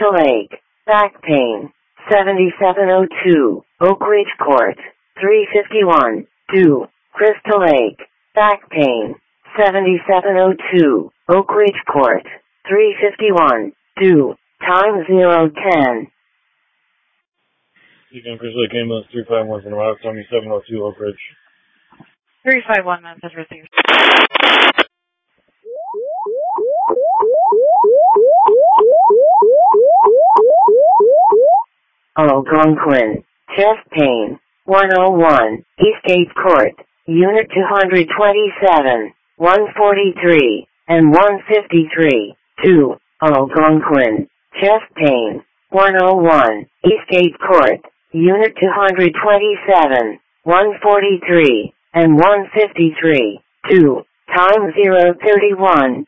Crystal Lake, back pain, 7702, Oak Ridge Court, 351, 2, Crystal Lake, back pain, 7702, Oak Ridge Court, 351, 2, time 010. You can Crystal Lake ambulance 351 from Route 7702 Oak Ridge. 351 message received. Algonquin, chest pain, 101, Eastgate Court, Unit 227, 143, and 153, 2, Algonquin, chest pain, 101, Eastgate Court, Unit 227, 143, and 153, 2, time 031.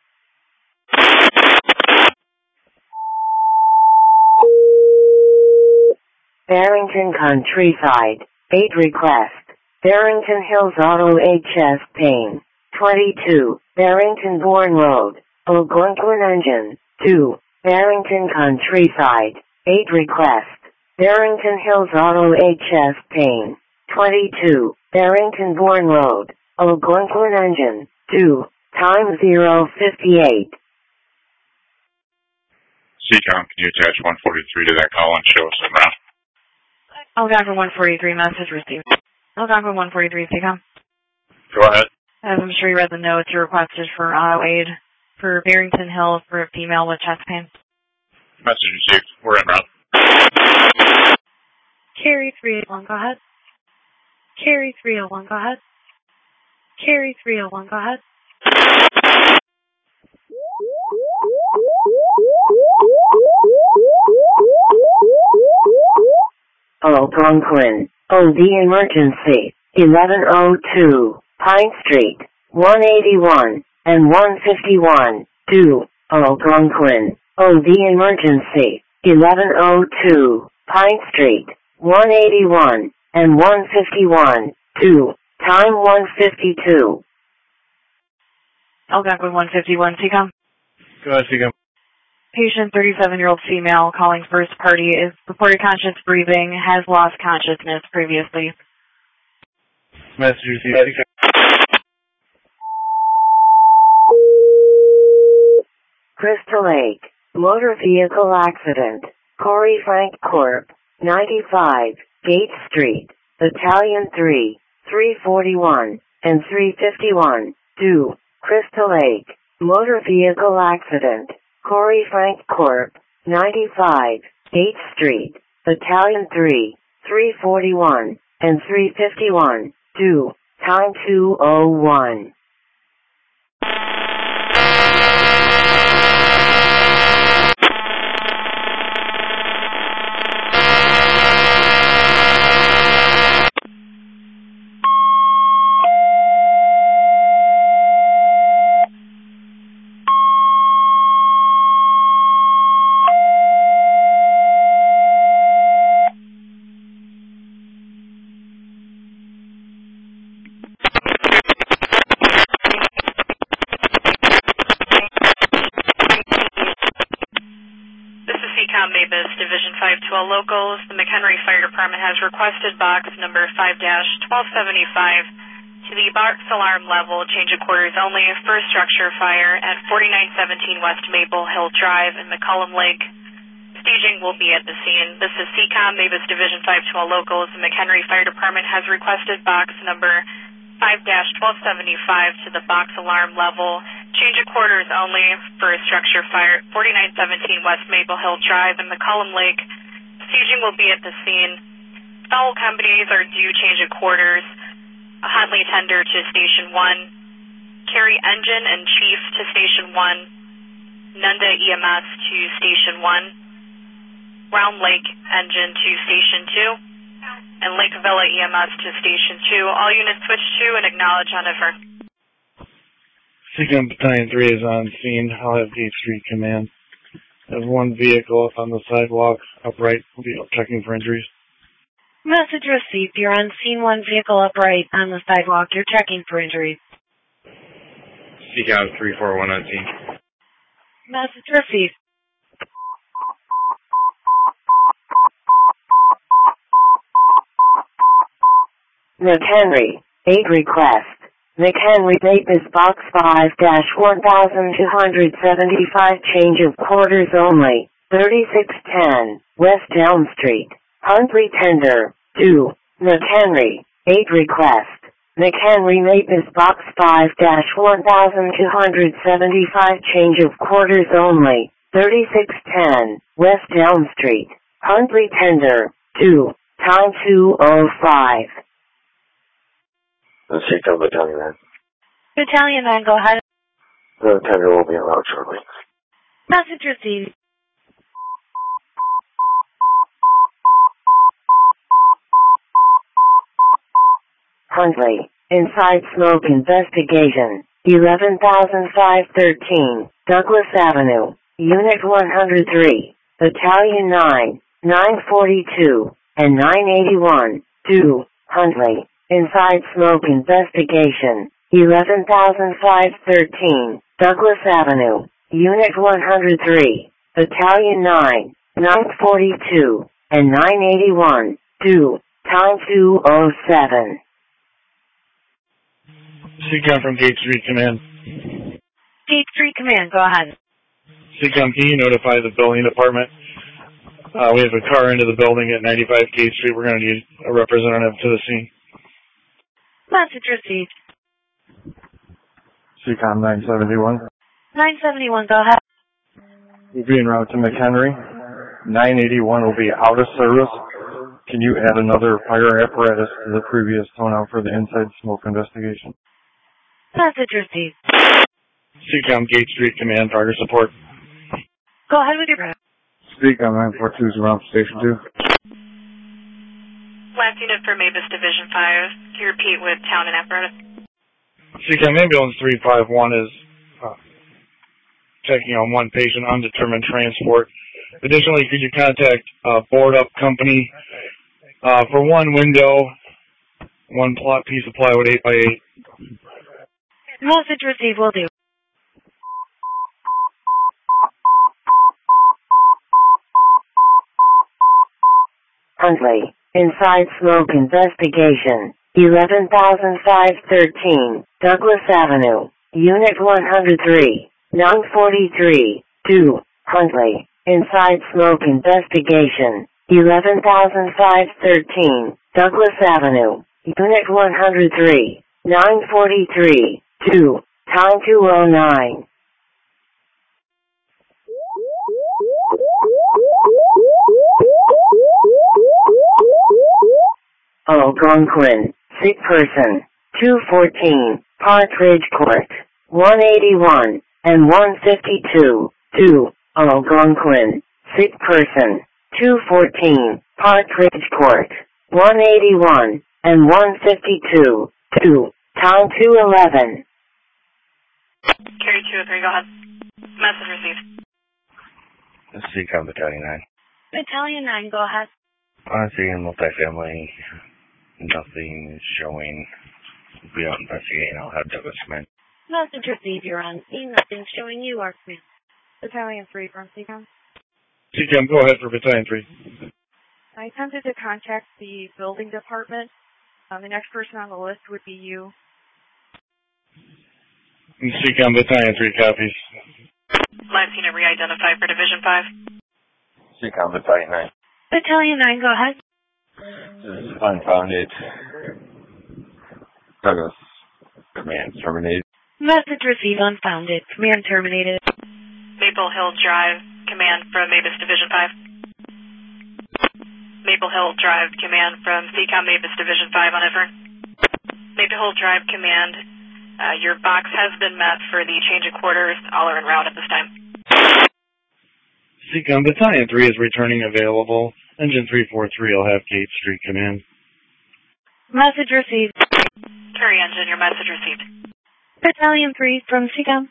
Barrington Countryside, 8 request. Barrington Hills Auto 8 chest pain. 22, Barrington Bourne Road, Algonquin Engine. 2, Barrington Countryside, 8 request. Barrington Hills Auto 8 chest pain. 22, Barrington Bourne Road, Algonquin Engine. 2, time 058. CCOM, can you attach 143 to that call and show us around? Algonquin 143 message received. Algonquin 143 CCOM. Go ahead. As I'm sure you read the notes, you requested for auto aid for Barrington Hills for a female with chest pain. Message received. We're en route. Carry 301, go ahead. Carry 301, go ahead. Carry 301, go ahead. Algonquin, OD emergency, 1102, Pine Street, 181, and 151, 2, Algonquin, OD emergency, 1102, Pine Street, 181, and 151, 2, time 152. Algonquin 151 CCOM. Go ahead, CCOM. Patient, 37-year-old female, calling first party, is reported conscious breathing, has lost consciousness previously. Message received. Crystal Lake, motor vehicle accident, Corey Frank Corp., 95, Gate Street, Battalion 3, 341, and 351, 2, Crystal Lake, motor vehicle accident, Corey Frank Corp., 95, 8th Street, Battalion 3, 341, and 351, 2, time 2:01. Mavis, Division 512 Locals. The McHenry Fire Department has requested box number 5-1275 to the box alarm level, change of quarters only, for a structure fire at 4917 West Maple Hill Drive in McCollum Lake. Staging will be at the scene. This is CCOM, Mavis Division 512 Locals. The McHenry Fire Department has requested box number 5-1275 to the box alarm level, change of quarters only, for a structure fire at 4917 West Maple Hill Drive in McCollum Lake. Staging will be at the scene. Foul companies are due change of quarters. A Huntley tender to Station 1. Carry engine and chief to Station 1. Nunda EMS to Station 1. Round Lake engine to Station 2. And Lake Villa EMS to Station 2. All units switch to and acknowledge on over. CCOM Battalion 3 is on scene. I'll have Gate Street Command. I have one vehicle on the sidewalk, upright, checking for injuries. Message received. You're on scene, one vehicle upright on the sidewalk. You're checking for injuries. CCOM 341 on scene. Message received. McHenry, 8 request. McHenry Davis Box 5-1275 change of quarters only, 3610, West Elm Street, Huntley Tender, 2, McHenry, 8 request. McHenry Davis Box 5-1275 change of quarters only, 3610, West Elm Street, Huntley Tender, 2, time 2:05. The Seacom Battalion 9. Battalion 9, go ahead. The tender will be allowed shortly. Message received. Huntley, inside smoke investigation, 11,513, Douglas Avenue, Unit 103, Battalion 9, 942, and 981, 2, Huntley, inside smoke investigation, 11,513, Douglas Avenue, Unit 103, Battalion 9, 942, and 981, 2, time 2:07. Seacom from Gate Street Command. Gate Street Command, go ahead. Seacom, can you notify the building department? We have a car into the building at 95 Gate Street. We're going to need a representative to the scene. Message received. Seacom 971. 971, go ahead. We'll be en route to McHenry. 981 will be out of service. Can you add another fire apparatus to the previous tone out for the inside smoke investigation? Message received. Seacom Gate Street Command, fire support. Go ahead with your prayer. Seacom 942 is around Station 2. Last unit for Mavis Division 5. Can you repeat with town and apparatus? Seacom Ambulance 351 is checking on one patient, undetermined transport. Additionally, could you contact Board Up Company for one window, one plot piece of plywood 8x8. Message received, will do. Huntley, inside smoke investigation, 11,513, Douglas Avenue, Unit 103, 943, 2, Huntley, inside smoke investigation, 11,513, Douglas Avenue, Unit 103, 943, 2, time 2:09. Algonquin, sick person, 214, Partridge Court, 181, and 152, 2, Algonquin, sick person, 214, Partridge Court, 181, and 152, 2, time 2:11. Carry 203, go ahead. Message received. Seacom Battalion 9. Battalion 9, go ahead. Seeing multifamily, nothing is showing. We'll be out investigating. I'll have Douglas come in. Message received, you're on scene. Nothing showing you are command. Battalion 3 from Seacom. Seacom, go ahead for Battalion 3. I attempted to contact the building department. The next person on the list would be you. Seacom Battalion 3 copies. Last unit re-identified for Division 5. Seacom Battalion 9. Battalion 9, go ahead. This is unfounded. Douglas, command terminated. Message received, unfounded. Command terminated. Maple Hill Drive, command from Mavis Division 5. Maple Hill Drive, command from Seacom Mavis Division 5 on Everett. Maple Hill Drive, command. Your box has been met for the change of quarters. All are en route at this time. Seacom Battalion 3 is returning available. Engine 343 will have Gate Street Command. Message received. Carry engine, your message received. Battalion 3 from Seacom.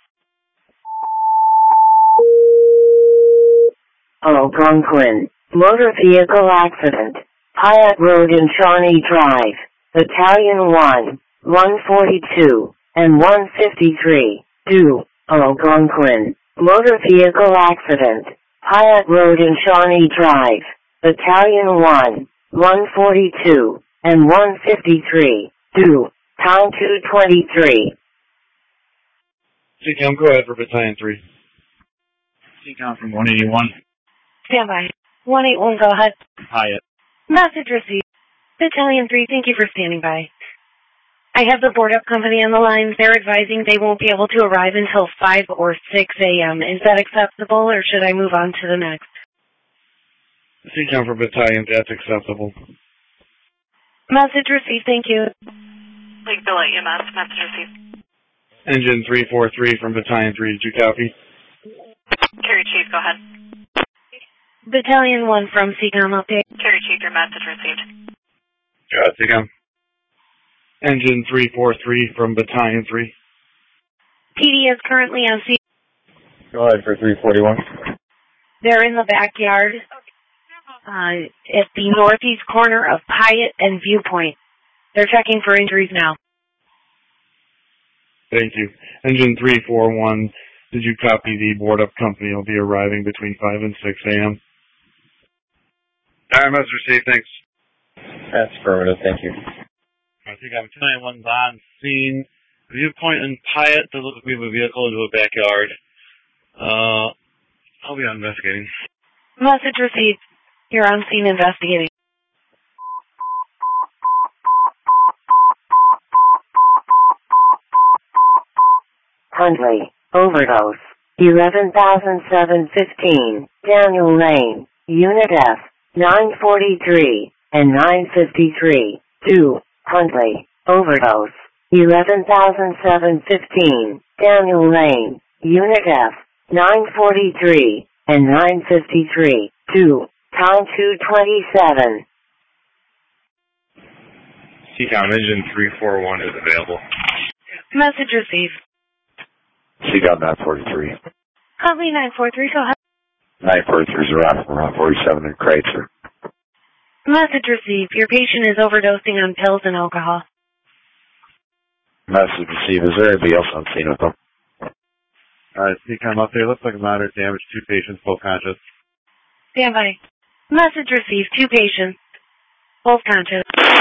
Algonquin, motor vehicle accident, Hyatt Road and Shawnee Drive, Battalion 1, 142, and 153, 2, Algonquin, motor vehicle accident, Hyatt Road and Shawnee Drive, Battalion 1, 142, and 153. 2. Time 223. CCOM, go ahead for Battalion 3. CCOM from 181. Stand by. 181, go ahead. Hyatt. Message received. Battalion 3, thank you for standing by. I have the board-up company on the line. They're advising they won't be able to arrive until 5 or 6 a.m. Is that acceptable, or should I move on to the next? CCOM for Battalion, that's acceptable. Message received, thank you. Lakeville EMS, message received. Engine 343 from Battalion 3, did you copy? Carry Chief, go ahead. Battalion 1 from CCOM update. Carry Chief, your message received. Got it, CCOM. Engine 343 from Battalion 3. PD is currently on C. Go ahead for 341. They're in the backyard at the northeast corner of Hyatt and Viewpoint. They're checking for injuries now. Thank you. Engine 341, did you copy the board-up company will be arriving between 5 and 6 a.m.? Message received, thanks. That's affirmative, thank you. I think I'm 291's on scene. Viewpoint and Hyatt, does look like we have a vehicle into a backyard. I'll be on investigating. Message received. You're on scene investigating. Huntley, overdose. 11,715. Daniel Lane, Unit F, 943 and 953. 2. Huntley, overdose. 11,715. Daniel Lane, Unit F, 943 and 953. 2. Time 227. CCOM engine 341 is available. Message received. CCOM 943. Huntley 943, go ahead. 943 is around from around 47 in Kreitzer. Message received. Your patient is overdosing on pills and alcohol. Message received. Is there anybody else on scene with them? CCOM up there. Looks like moderate damage. 2 patients, both conscious. Stand by. Message received. 2 patients, both conscious.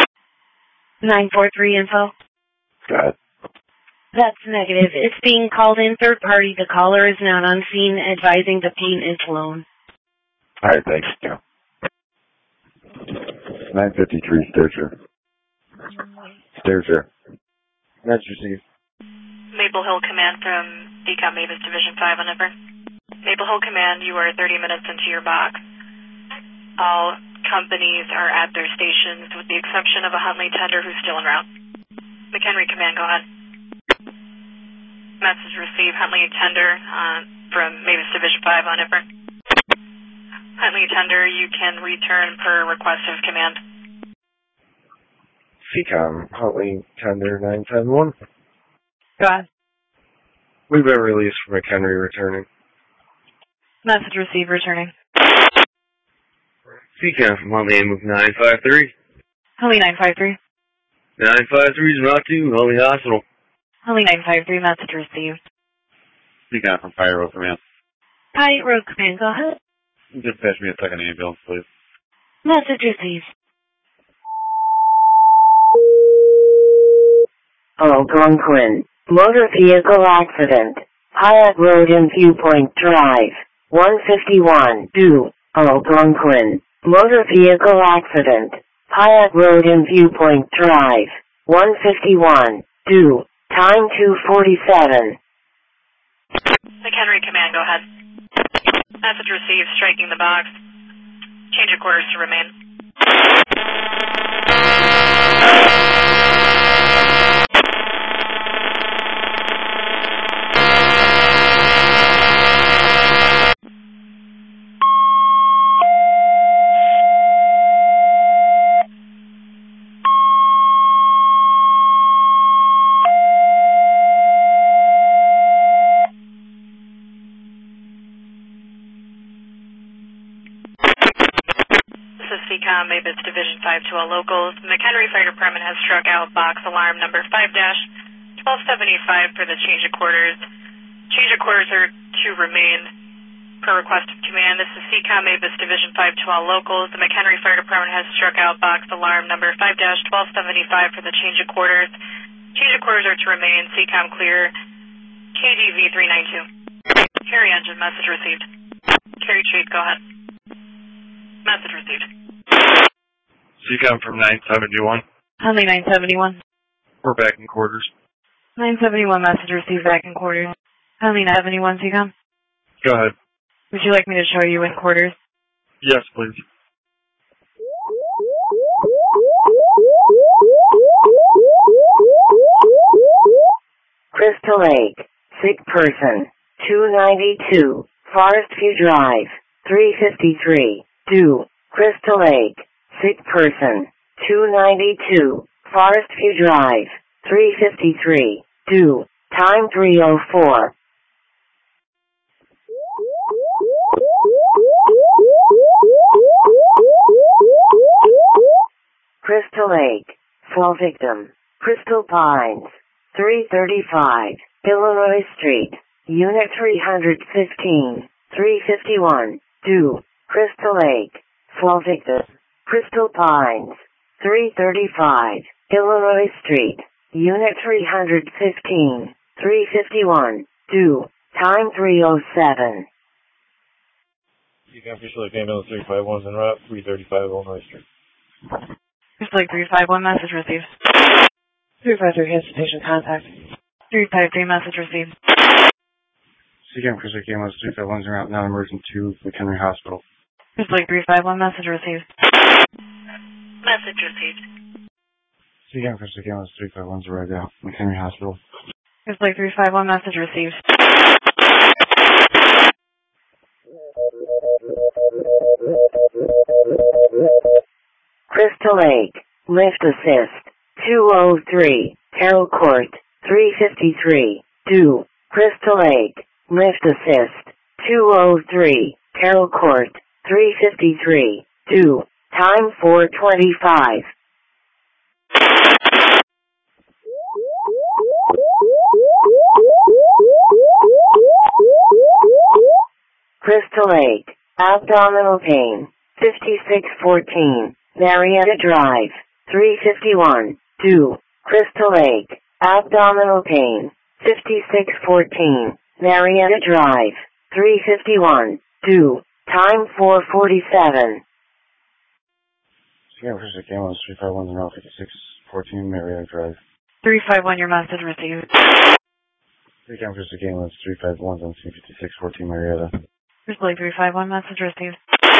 943 info. Go ahead. That's negative. It's being called in third party. The caller is not on scene, advising the pain is loan. All right, thanks. Yeah. 953 Stairs. Message received. Maple Hill Command from DCOM Mavis Division 5 on Ever. Maple Hill Command, you are 30 minutes into your box. All companies are at their stations with the exception of a Huntley tender who's still en route. McHenry Command, go ahead. Message received. Huntley tender from Mavis Division 5 on Ever. Huntley tender, you can return per request of command. CCOM, Huntley tender 910-1. Go ahead. We've been released from McHenry returning. Message received, returning. CCOM from Huntley move 953. Huntley 953. 953 is route 2, Huntley Hospital. Huntley 953, message received. CCOM from Fire Road Command. Hyatt Road Command, go ahead. Dispatch me a second ambulance, please. Message received. Algonquin, motor vehicle accident. Hyatt Road and Viewpoint Drive. 151. 2. Algonquin, motor vehicle accident. Hyatt Road and Viewpoint Drive. 151. 2. Time 247. McHenry Command, go ahead. Message received, striking the box. Change of quarters to remain. CCOM Mavis Division 5 to all locals. McHenry Fire Department has struck out box alarm number 5-1275 for the change of quarters. Change of quarters are to remain Per request of command, this is CCOM Avis Division 5 to all locals. The McHenry Fire Department has struck out box alarm number 5-1275 for the change of quarters. Change of quarters are to remain CCOM clear. KGV 392. Carry engine, message received. Carry treat, go ahead. Message received. CCOM from 971. Hunley 971. We're back in quarters. 971 message received back in quarters. Hunley 971, CCOM. Go ahead. Would you like me to show you in quarters? Yes, please. Crystal Lake, sick person, 292, Forest View Drive, 353, due, Crystal Lake, sick person, 292, Forest View Drive, 353, due, time 3:04. Crystal Lake, fall victim, Crystal Pines, 335, Illinois Street, Unit 315, 351, due, Crystal Lake, fall victim, Crystal Pines, 335, Illinois Street, Unit 315, 351, due, time 3:07. CCOM Crystal Lake ambulance 351 en route, 335 Illinois Street. Crystal Lake 351 message received. 353 has patient contact. 353 message received. CCOM Crystal Lake ambulance 351 en route, non-emergent to McHenry Hospital. Crystal Lake 351 message received. Message received. CCOM Crystal Lake ambulance 351 arrived at McHenry Hospital. Crystal Lake 351 message received. Crystal Lake, lift assist, 203, Carroll Court, 353, due, Crystal Lake, lift assist, 203, Carroll Court, 353, due, time 4:25. Crystal Lake, abdominal pain, 5614, Marietta Drive, 351, due, Crystal Lake, abdominal pain, 5614, Marietta Drive, 351, due, time 4:47. CCOM Crystal Lake ambulance 351 en route, 5614 Marietta Drive. 351 your message received. CCOM Crystal Lake ambulance 351 on scene 5614 Marietta. Crystal Lake 351 message received.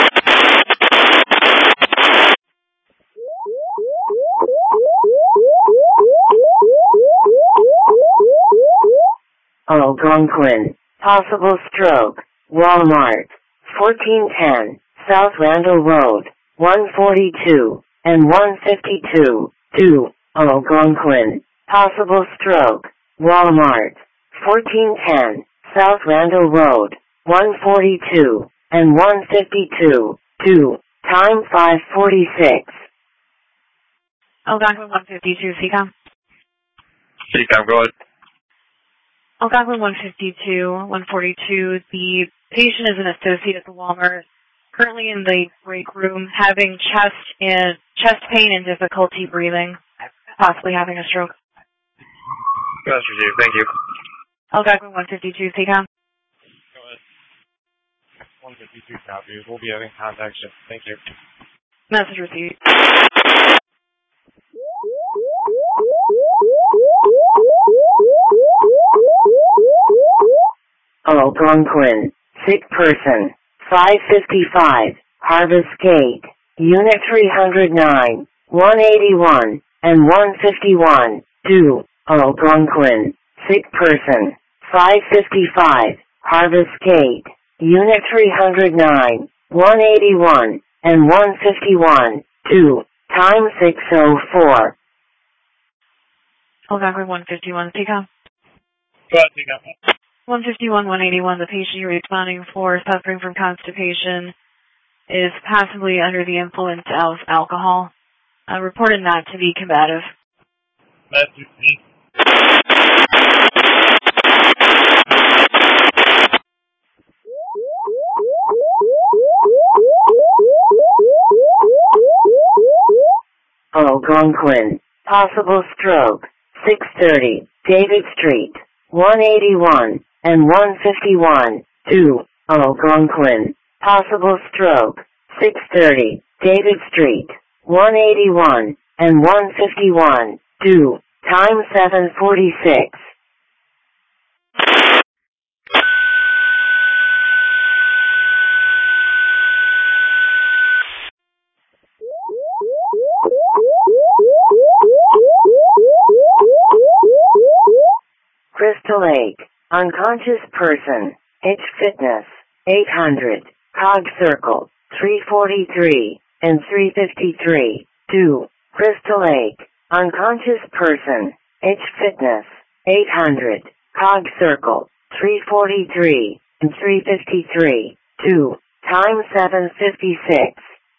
Algonquin, possible stroke, Walmart, 1410, South Randall Road, 142, and 152, due, Algonquin, possible stroke, Walmart, 1410, South Randall Road, 142, and 152, due, time 5:46. Algonquin 152, CCOM. CCOM, go ahead. Algonquin 152, 142, the patient is an associate at the Walmart, currently in the break room, having chest pain and difficulty breathing, possibly having a stroke. Message received, thank you. Algonquin 152, CCOM. Go ahead. 152 copies. We'll be having contact shift. Thank you. Message received. Algonquin, sick person, 555, Harvest Gate, Unit 309, 181, and 151, due, Algonquin, sick person, 555, Harvest Gate, Unit 309, 181, and 151, due, time 6:04. Algonquin 151, CCOM. Go ahead, CCOM. 151, 181, the patient you're responding for, suffering from constipation, is possibly under the influence of alcohol. Reported not to be combative. Message received. Algonquin. Possible stroke. 630. David Street. 181 and 151. 2. Algonquin. Possible stroke. 630. David Street. 181 and 151. 2. Time 7:46. Crystal Lake. Unconscious person. H Fitness. 800. Cog Circle. 343 and 353. 2. Crystal Lake. Unconscious person. H Fitness. 800. Cog Circle. 343 and 353. 2. Time 7:56.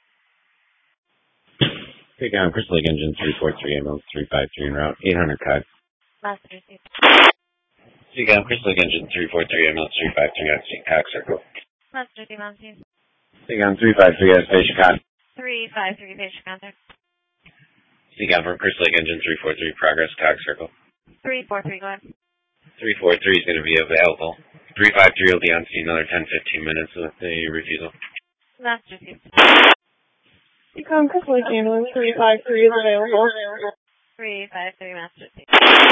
Take on Crystal Lake Engine 343 ambulance 353 en route 800 Cog. Master Chief. Take on Crystal Lake Engine 343 ambulance 353 at Cog Circle. Master Chief, Mountain. Take on 353 at Station Con. 353, patient contact. Take on from Crystal Lake Engine 343 progress Cog Circle. 343, go ahead. 343 is going to be available. 353 will be on scene another 10-15 minutes with the refusal. Master Chief. Econ Crystal Lake Ambulance 353 is available. 353, Master Chief.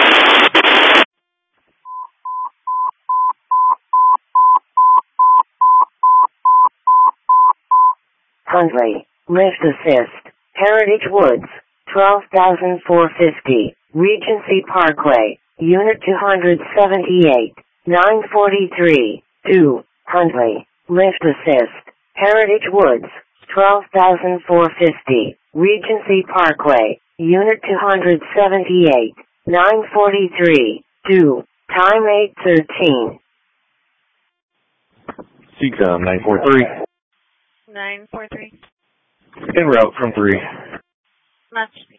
Huntley. Lift assist. Heritage Woods. 12,450. Regency Parkway. Unit 278. 943. 2. Huntley. Lift assist. Heritage Woods. 12,450. Regency Parkway. Unit 278. 943. 2. Time 8:13. CCOM 943. 943. En route from 3. Master Chief.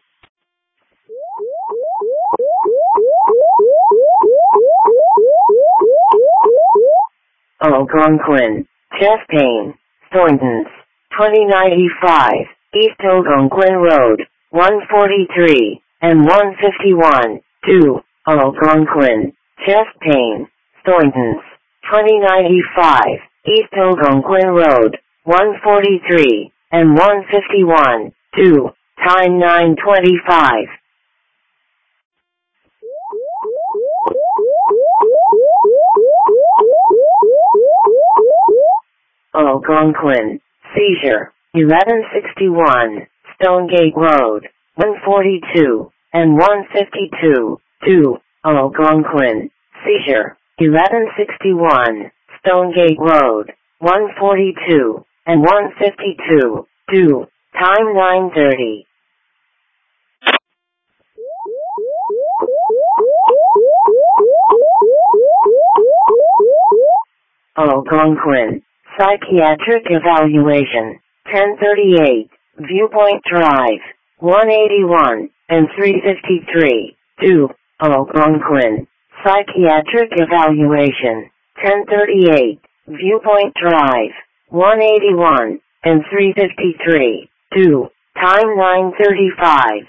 Algonquin. Chest pain. Thorntons. 2095. East Algonquin Road. 143 and 151. 2. Algonquin. Chest pain. Thorntons. 2095. East Algonquin Road. 143 and 151. 2. Time 9:25. Algonquin. Seizure. 1161. Stonegate Road. 142 and 152. 2. Algonquin. Seizure. 1161. Stonegate Road. 142 and 152. 2. Time 9:30. Algonquin. Psychiatric evaluation. 1038. Viewpoint Drive. 181 and 353. 2. Algonquin. Psychiatric evaluation. 1038. Viewpoint Drive. 181 and 353. 2. Time 9:35.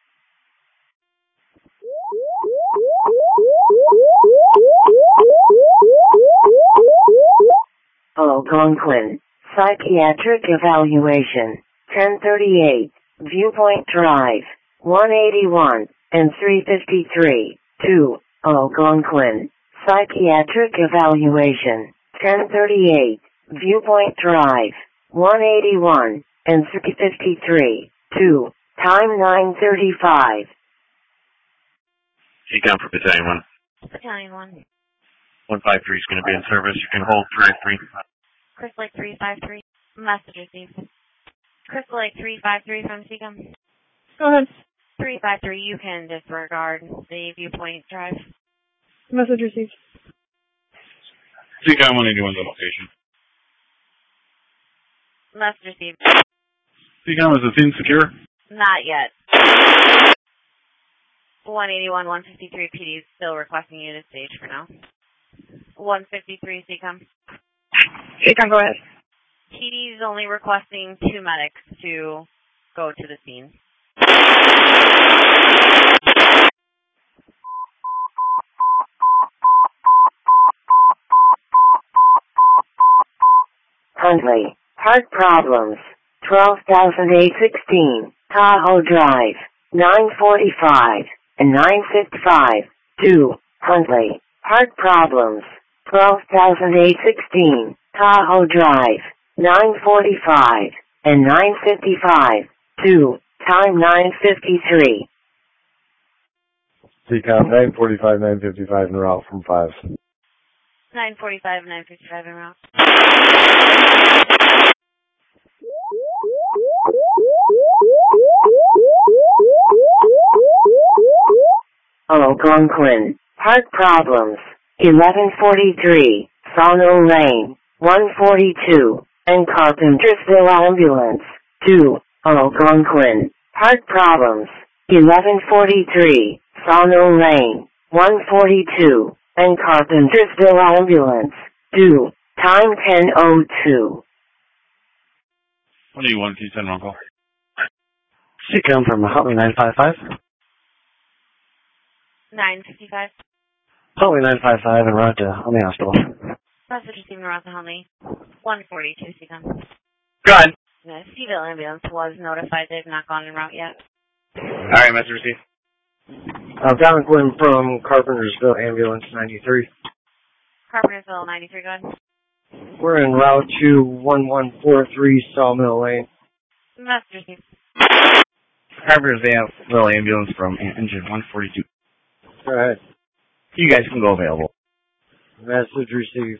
Algonquin. Psychiatric evaluation. 1038. Viewpoint Drive. 181 and 353. 2. Algonquin. Psychiatric evaluation. 1038. Viewpoint Drive. 181 and 353. 2. Time 9:35. Econ for Battalion 1. Battalion 1. 153 is going to be in service. You can hold 353. Crystal Lake 353. Message received. Crystal Lake 353 from CCOM. Go ahead. 353, you can disregard the viewpoint drive. Message received. CCOM 181 is on location. Message received. CCOM, is the scene secure? Not yet. 181, 153 PD is still requesting you to stage for now. 153 CCOM. CCOM, go ahead. PD is only requesting 2 medics to go to the scene. Huntley, heart problems. 12,816, Tahoe Drive, 945 and 955. 2. Huntley, heart problems. 12,816, Tahoe Drive, 945 and 955. 2. Time 9:53. CCOM 945, 955 en route from 5. 945, 955 en route. Algonquin, heart problems. 1143, Sawmill Lane, 142, and Carpentersville Ambulance. 2. Algonquin, heart problems. 1143, Sawmill Lane, 142, and Carpentersville Ambulance. 2. Time 10:02. What do you want, T10 Uncle? CCOM from Huntley 955. 955. Huntley 955 en route to Huntley Hospital. Message received en route to Huntley. 142, CCOM. Go ahead. The Seville ambulance was notified. They've not gone en route yet. Alright, message received. Algonquin from Carpentersville Ambulance 93. Carpentersville 93, go ahead. We're en route to 1143 Sawmill Lane. Message received. Carpentersville Ambulance from engine 142. Go ahead. You guys can go available. Message received.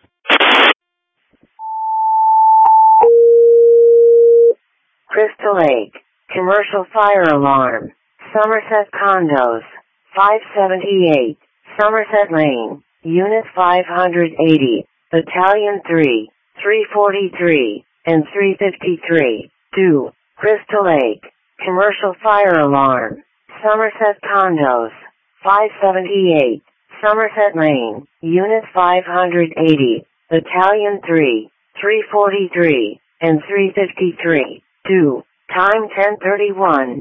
Crystal Lake, commercial fire alarm. Somerset Condos, 578, Somerset Lane, Unit 580, Battalion 3, 343, and 353. 2. Crystal Lake, commercial fire alarm. Somerset Condos, 578, Somerset Lane, Unit 580, Battalion 3, 343, and 353. 2. Time 10:31.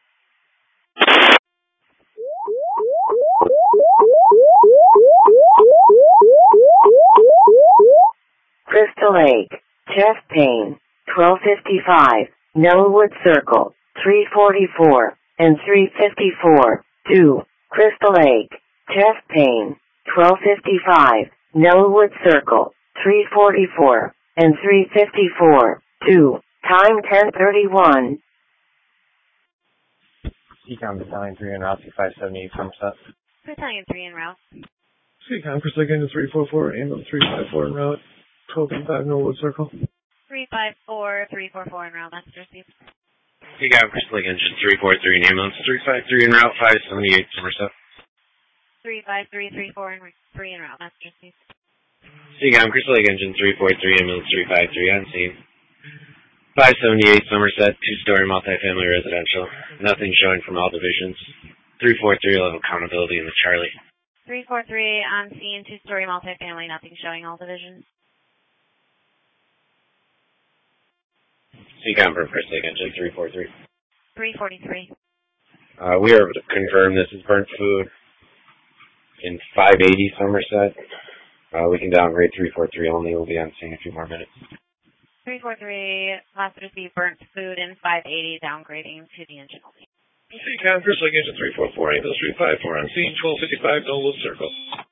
Crystal Lake, chest pain, 1255, Millwood Circle, 344, and 354. 2. Crystal Lake, chest pain, 1255, Millwood Circle, 344, and 354. 2. Time 10:31. CCOM Battalion 3 en route to 578 Somerset. Battalion 3 en route. CCOM Crystal Lake into 344, ambulance 354 en route, 1255 Millwood Circle. 354, 344 en route. Message received. CCOM Crystal Lake engine 343 and ambulance 353 en route 578 Somerset. 353, 34 and 3 en route. Message received. CCOM Crystal Lake engine 343 ambulance 353 on scene. 578 Somerset, two-story multifamily residential. Nothing showing from all divisions. 343 level accountability in the Charlie. 343 on scene, two-story multifamily, nothing showing all divisions. CCOM from Crystal Lake engine 343. 343. We are able to confirm this is burnt food in 580 Somerset. We can downgrade 343 only. We'll be on scene in a few more minutes. 343, last received burnt food in 580, downgrading to the engine only. CCOM Crystal Lake engine 344, ambulance 354 on scene, 1255 Millwood Circle.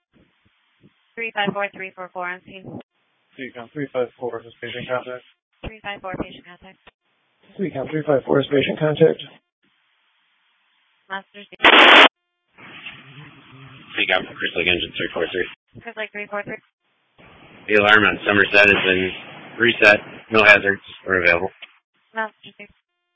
354, 344 on scene. CCOM 354 is patient contact. 354, patient contact. CCOM 354 is patient contact. Last received. CCOM from Crystal Lake engine 343. Crystal Lake 343. The alarm on Somerset has been reset. No hazards are available. Last received.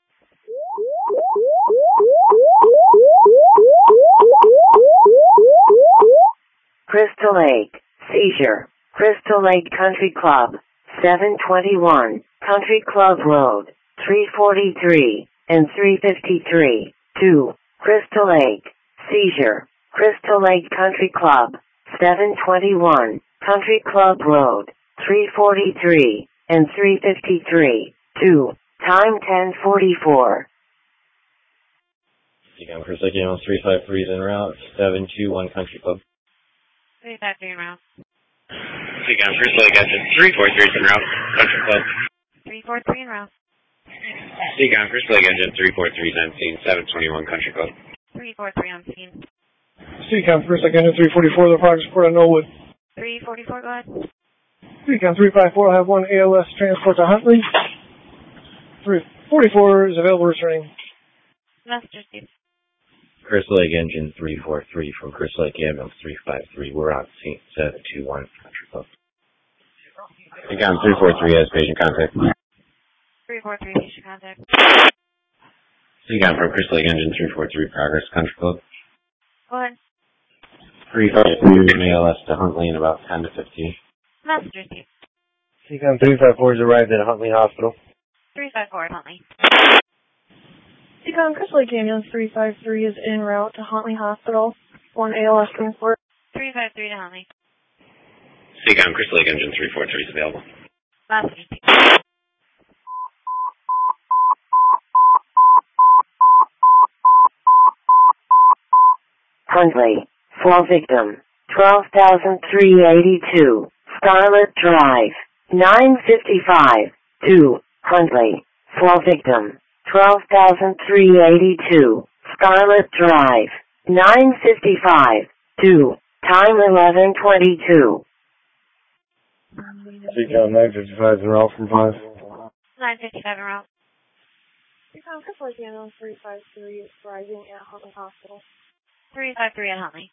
Crystal Lake, seizure. Crystal Lake Country Club, 721, Country Club Road, 343, and 353. 2. Crystal Lake, seizure. Crystal Lake Country Club, 721, Country Club Road, 343, and 353. 2. Time 10:44. Seacom Crystal Lake Ambulance 353 is en route, 721 Country Club. 353 en route. Seacom Crystal Lake Engine 343 is en route, Country Club. 343 en route. Seacom Crystal Lake Engine 343 is on scene, 721 Country Club. 343 on scene. Seacom Crystal Lake Engine 344, the progress report on Knollwood. 344, go ahead. Seacom 354, I have one ALS transport to Huntley. 344 is available returning. Message received. Crystal Lake Engine 343 from Crystal Lake Ambulance 353. We're on scene, 721 Country Club. Seacom 343 has patient contact. 343, patient contact. Seacom from Crystal Lake Engine 343, progress, Country Club. Go ahead. 353 ALS to Huntley in about 10 to 15. Message received. Seacom 354 has arrived at Huntley Hospital. 354 at Huntley. Seacom Crystal Lake Ambulance 353 is en route to Huntley Hospital. One ALS transport. 353 to Huntley. Seacom Crystal Lake Engine 343 is available. Message received. Huntley, fall victim, 12,382, Scarlet Drive, 955, 2, Huntley, fall victim, 12,382, Scarlet Drive, 955, 2, time 11:22. Seacom 955 is en route from 5. 955 en route. Seacom Crystal Lake Ambulance 353 is arriving at Huntley Hospital. 353 at Huntley.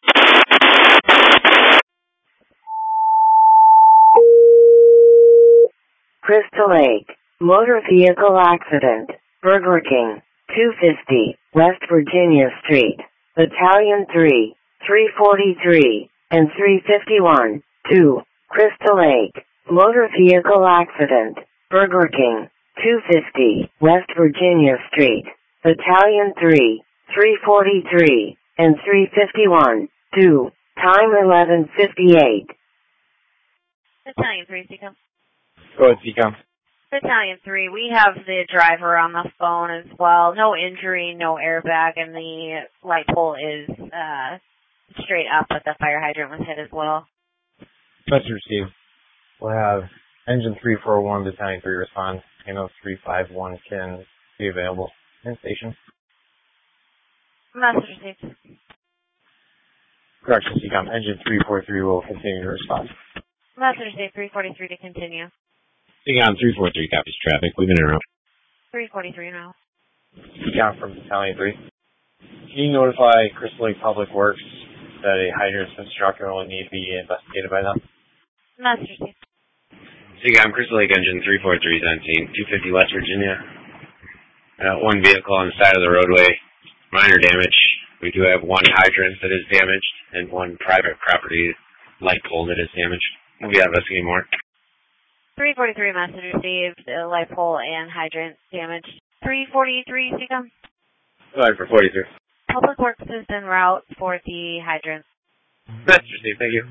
Crystal Lake, motor vehicle accident, Burger King, 250, West Virginia Street, Battalion 3, 343, and 351, 2, Crystal Lake, motor vehicle accident, Burger King, 250, West Virginia Street, Battalion 3, 343, and 351, 2, time 11:58. Battalion 3, Seacom. Go ahead, Seacom. Battalion 3, we have the driver on the phone as well. No injury, no airbag, and the light pole is straight up, but the fire hydrant was hit as well. Message received. We'll have Engine 341, Battalion 3 respond. Ambulance 351 can be available in station. Message received. Correction, Seacom. Engine 343 will continue to respond. Message received, 343 to continue. Seacom 343 copies traffic. We've been en route. 343 now. Seacom from Battalion 3. Can you notify Crystal Lake Public Works that a hydrant's been struck and will need to be investigated by them? Message received. Seacom Crystal Lake Engine 343 is on scene, 250 West Virginia. One vehicle on the side of the roadway, minor damage. We do have one hydrant that is damaged and one private property light pole that is damaged. We'll be investigating more. 343 message received, light pole and hydrant damaged. 343, Seacom. Go ahead for 43. Public Works is en route for the hydrant. Message received, thank you.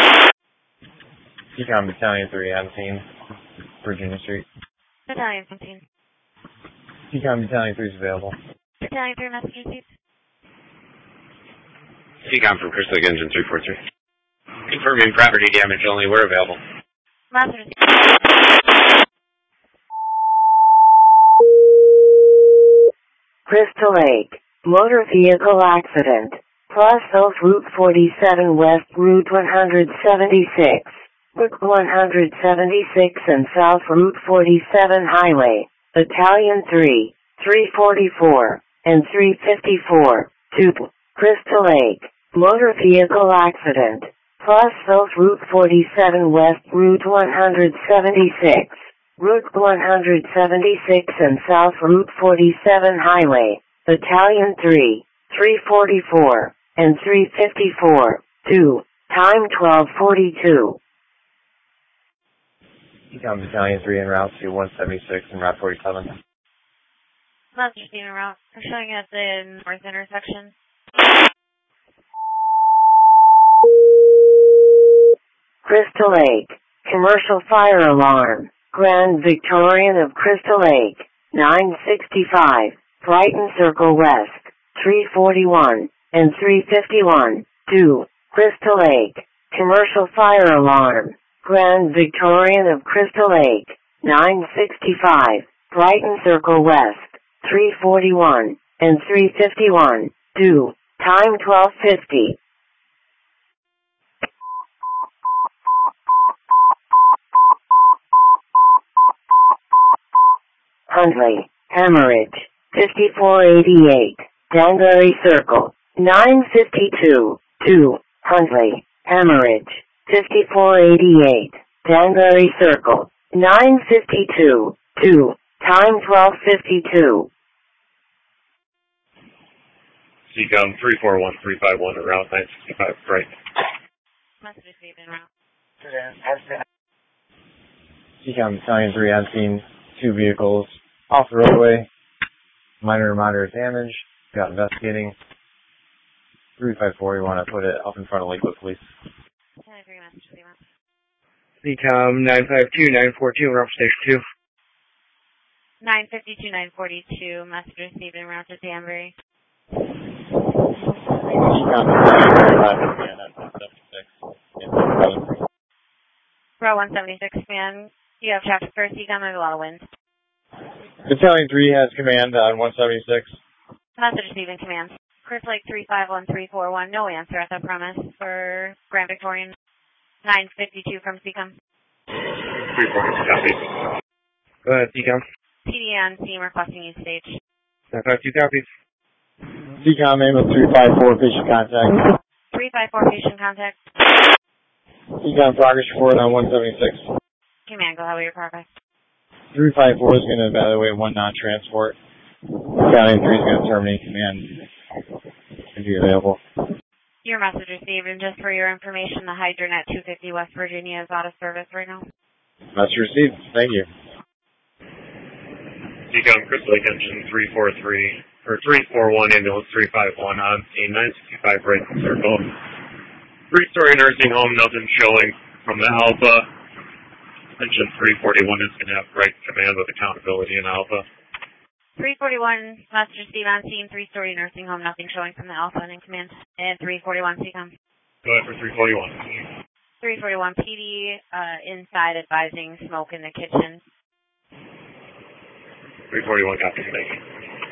Seacom Battalion 3 on scene, Virginia Street. Battalion 15. Seacom Battalion 3 is available. Battalion 3 message received. Seacom from Crystal Lake Engine 343. Confirming property damage only. We're available. Message received. Crystal Lake, motor vehicle accident, Plus Oak Route 47 West Route 176, Route 176 and South Route 47 Highway, Battalion 3, 344, and 354, 2, Crystal Lake, motor vehicle accident, Plus Oak Route 47 West Route 176, Route 176 and South Route 47 Highway, Battalion 3, 344, and 354, 2, time 12:42. Seacom Battalion 3 en route to 176 and Route 47. Message received en route. We're showing at the north intersection. Crystal Lake, commercial fire alarm, Grand Victorian of Crystal Lake, 965, Brighton Circle West, 341 and 351. 2. Crystal Lake. Commercial fire alarm. Grand Victorian of Crystal Lake. 965. Brighton Circle West. 341 and 351. 2. Time 12:50. Huntley. Hemorrhage. 5488. Danbury Circle. 952. 2. Huntley. Hemorrhage. 5488. Danbury Circle. 952. 2. Time 12:52. Seacom 341351 at route 965, right. Message received en route. Seacom Battalion 3 on scene, 2 vehicles off the roadway, minor or moderate damage, got investigating. 354, you want to put it up in front of Lakewood Police. Seacom 952-942, route station 2. 952-942, message received en route to Danbury. Route 176, man. You have traffic for Seacom, there's a lot of wind. Battalion 3 has command on 176. Message received in command. Chris Lake 351341, no answer at the premise for Grand Victorian. 952 from Seacom. 341, copy. Go ahead, Seacom. PD on scene requesting use stage. 952 copies. Seacom ambulance 354, patient contact. 354 patient contact. Seacom progress report on 176. Command, go ahead with your progress. 354 is going to evaluate one non-transport. Battalion 3 is going to terminate command and be available. Your message received, and just for your information, the hydrant at 250 West Virginia is out of service right now. Message received. Thank you. Seacom Crystal Lake Engine 343, or 341, ambulance 351 on scene 965 Brighton Circle. 3-story nursing home, nothing showing from the Alpha. Engine 341 is going to have Brighton command with accountability in Alpha. 341, message received on scene, 3-story nursing home, nothing showing from the Alpha and in command. And 341, Seacom. Go ahead for 341. 341, PD inside advising smoke in the kitchen. 341, copy, thank you.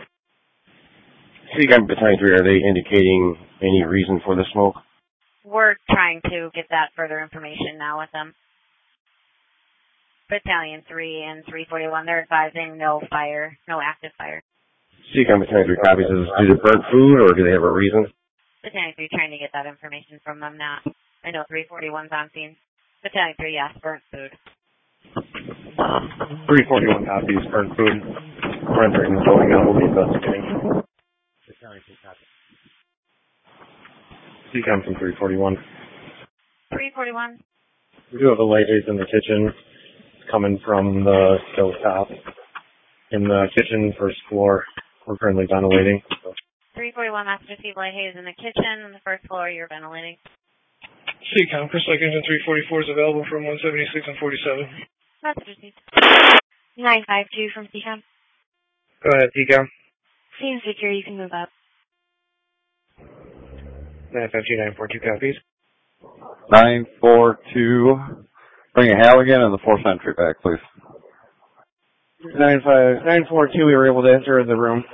Seacom Battalion 3, are they indicating any reason for the smoke? We're trying to get that further information now with them. Battalion 3 and 341, they're advising no fire, no active fire. Seacom Battalion 3 copies. Is it burnt food or do they have a reason? Battalion 3 trying to get that information from them now. I know 341's on scene. Battalion 3, yes, burnt food. 341 copies, burnt food. Rendering is going on, we'll be investigating. Battalion 3 copies. Seacom from 341. 341. We do have a light haze in the kitchen. It's coming from the stove top. In the kitchen, first floor. We're currently ventilating. So. 341, Master Steve Light Haze in the kitchen. On the first floor, you're ventilating. Seacom, Chris Lake Engine 344 is available from 176 and 47. Master Steve. 952 from Seacom. Go ahead, Seacom. Scene secure, you can move up. 952, 942 copies. 942. Bring a Halligan and the 4th entry back, please. 942, we were able to enter the room.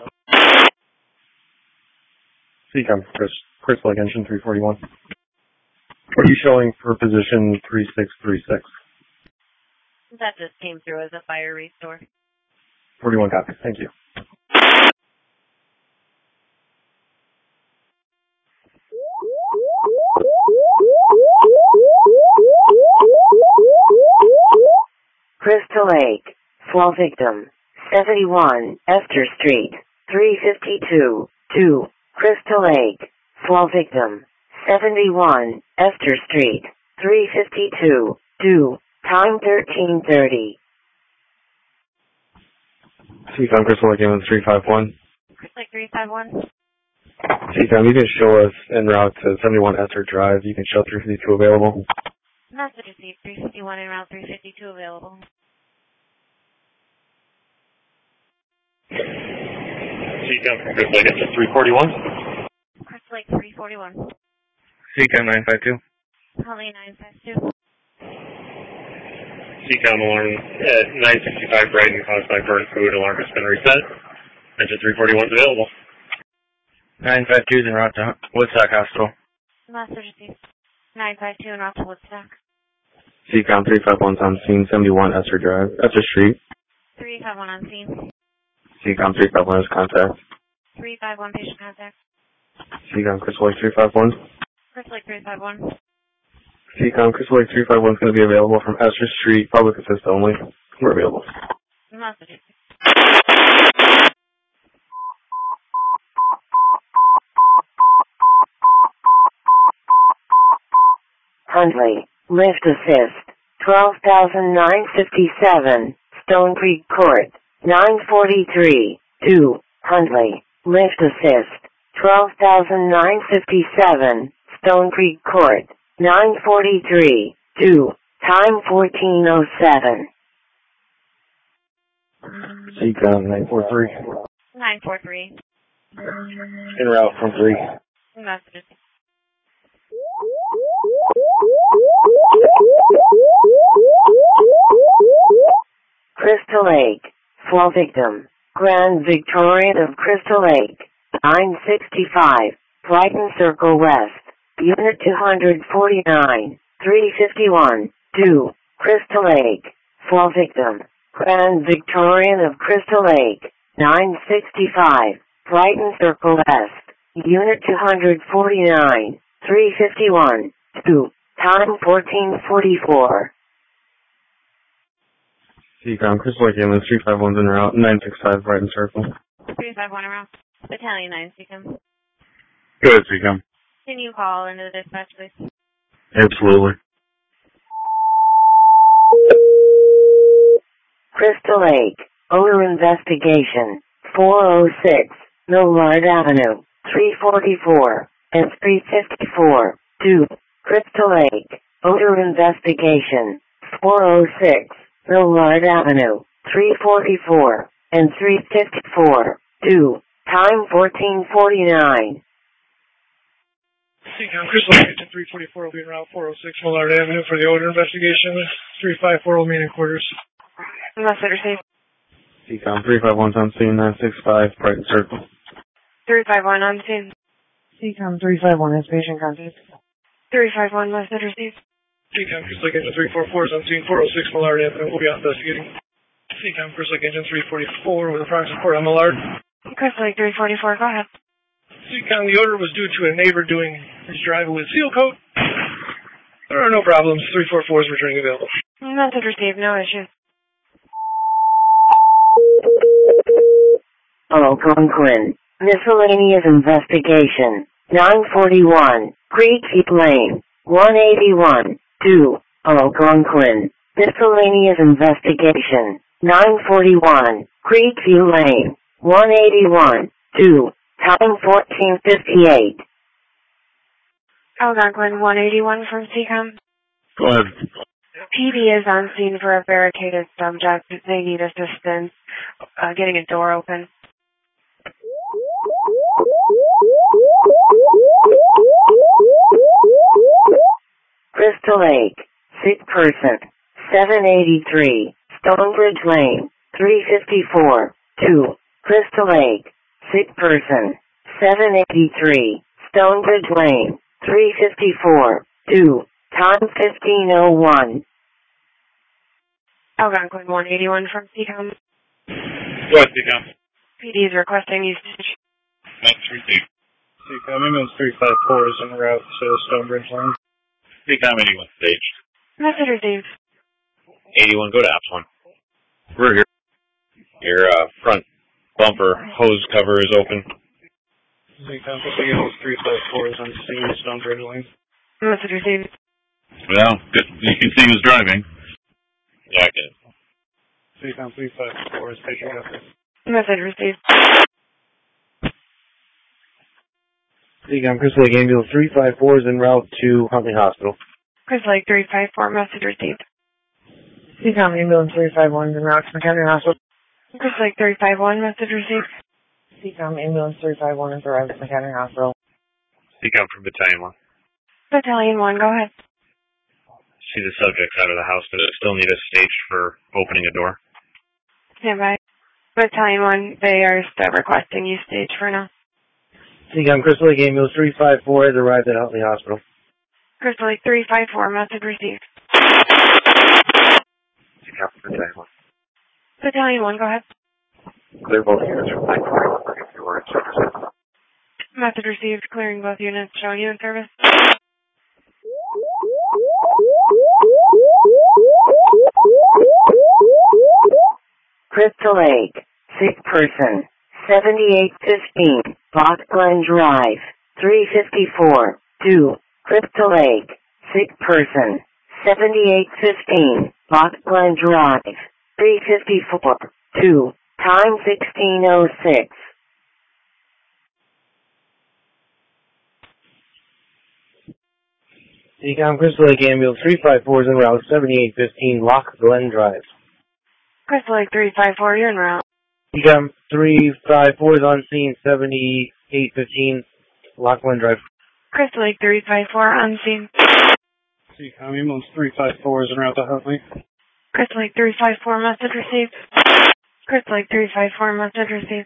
Seacom, Chris Lake Engine 341. What are you showing for position 3636? That just came through as a fire restore. 41 copies, thank you. Crystal Lake. Fall victim. 71 Esther Street. 352. 2. Crystal Lake. Fall victim. 71 Esther Street. 352. 2. Time 13:30. Seacom, Crystal Lake Ambulance 351. Chris Lake 351. Seacom, you can show us en route to 71 Esther Drive. You can show 352 available. Message received 351 and route 352 available. CCOM from Crystal Lake, engine 341. Crystal Lake 341. CCOM 952. Holly 952. CCOM alarm at 965 Brighton caused by burnt food. Alarm has been reset. Engine 341 is available. 952 is en route to Woodstock Hospital. Message received. 952 en route to Woodstock. CCOM 351 is on scene, 71 Esser Drive, Esser Street. 351 on scene. CCOM 351 is contact. 351 patient contact. CCOM Crystal Lake 351. Crystal Lake 351. CCOM Crystal Lake 351 is going to be available from Esser Street, public assist only. We're available. Message received. Huntley, lift assist, 12,957, Stone Creek Court, 943, 2, Huntley, lift assist, 12,957, Stone Creek Court, 943, 2, time 1407. CCOM 943. 943. En route from 3. Message received. Crystal Lake, fall victim, Grand Victorian of Crystal Lake, 965, Brighton Circle West, Unit 249, 351, 2, Crystal Lake, fall victim, Grand Victorian of Crystal Lake, 965, Brighton Circle West, Unit 249, 351, 2, time 1444. CCOM Crystal Lake Ambulance 351 is en route, 965 Brighton Circle. 351 en route. Battalion 9, CCOM. Go ahead, CCOM. Can you call into the dispatch, please? Absolutely. Crystal Lake, odor investigation, 406, Millard Avenue, 344, and 354, 2, Crystal Lake, odor investigation, 406, Millard Avenue, 344, and 354, 2, time 1449. CCOM Crystal Lake, engine 344 will be en route 406 Millard Avenue for the odor investigation. 354 will meet in quarters. Message received. CCOM 351 is on scene, 965 Brighton Circle. 351 on scene. CCOM 351 has patient contact. 351 message received. CCOM Crystal Lake engine 344 is on scene 406 Millard Avenue. We'll be out investigating. CCOM Crystal Lake engine 344 with approximate report on Millard. Crystal Lake 344, go ahead. CCOM, the odor was due to a neighbor doing his driving with seal coat. There are no problems. 344 is returning available. Message received, no issues. Algonquin, miscellaneous investigation, 941, Creek Heap Lane, 181, 2, Algonquin, miscellaneous investigation, 941, Creek Heap Lane, 181, 2, time 1458. Algonquin 181 from CCOM. Go ahead. PD is on scene for a barricaded subject. They need assistance getting a door open. Crystal Lake, sick person, 783, Stonebridge Lane, 354, 2, Crystal Lake, sick person, 783, Stonebridge Lane, 354, 2, time 1501. Algonquin 181 from CCOM. Go ahead, CCOM. PD is requesting usage. That's received. CCOM ambulance 354 is en route to Stonebridge Lane. CCOM 81 staged. Message received. 81, go to Apps 1. We're here. Your front bumper hose cover is open. CCOM ambulance 354 is on scene Stonebridge Lane. Message received. Well, good. You can see who's driving. Yeah, I can. CCOM 354 is taking up. Message received. CCOM Crystal Lake Ambulance 354 is en route to Huntley Hospital. Crystal Lake 354, message received. CCOM Ambulance 351 is en route to McHenry Hospital. Crystal Lake 351, message received. CCOM ambulance 351 is arrived at McHenry Hospital. CCOM from Battalion 1. Battalion 1, go ahead. See the subjects out of the house, but still need a stage for opening a door. Stand by. Battalion 1, they are still requesting you stage for now. CCOM Crystal Lake Ambulance 354 has arrived at Huntley Hospital. Crystal Lake 354, message received. CCOM from Battalion 1. Battalion 1, go ahead. Clear both units from 9-5 if you were in service. Message received, clearing both units, showing you in service. Crystal Lake, sick person, 7815, Bot Glen Drive, 354, 2, Crystal Lake, sick person, 7815, Bot Glen Drive, 354, 2, time 1606. CCOM Crystal Lake Ambulance 354 is en route 7815 Loch Glen Drive. Crystal Lake 354, you're en route. CCOM 354 is on scene 7815 Loch Glen Drive. Crystal Lake 354, on scene. CCOM ambulance 354 is en route to Huntley. Crystal Lake 354, message received. Crystal Lake 354, message received.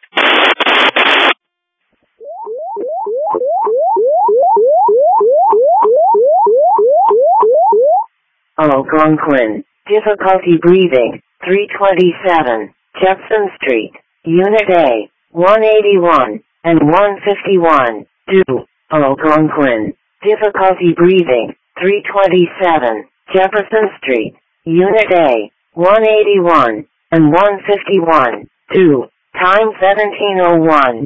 Algonquin, difficulty breathing, 327, Jefferson Street, Unit A, 181, and 151, 2, Algonquin, difficulty breathing, 327, Jefferson Street, Unit A, 181, and 151, 2, time 1701.